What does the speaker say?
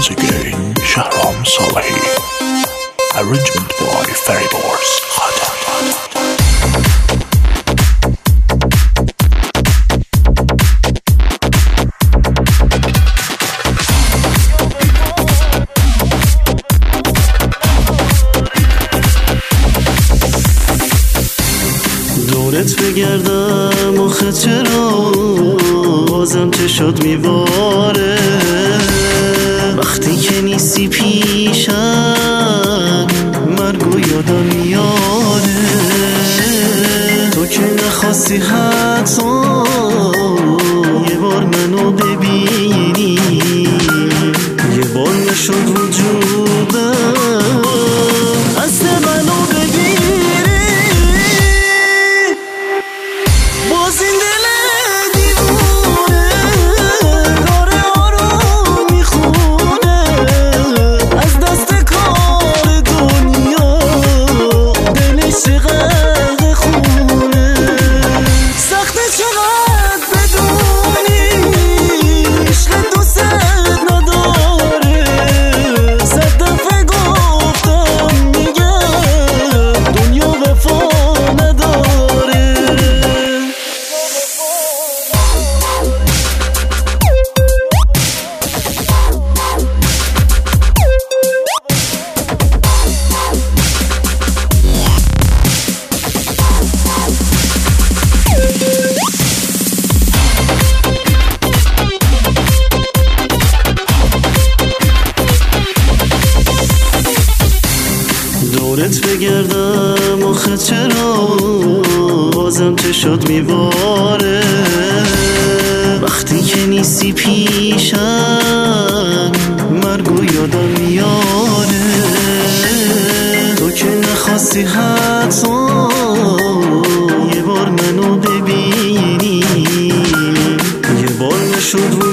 once again Shahram Salahi. Arrangement by Ferry Bars Khatam. دورت بگردم آخه چرا بازم چشات میباره وقتی که نیستی پیشم مرگو یادم میاره تو که نخواستی حتی یه بار منو ببینی یه بار نشد وجودم اصل منو دورت بگردم آخه چرا بازم چشات میباره وقتی که نیستی پیشم مرگو یادم میاره تو که نخواستی حتی یه بار منو ببینی یه بار نشد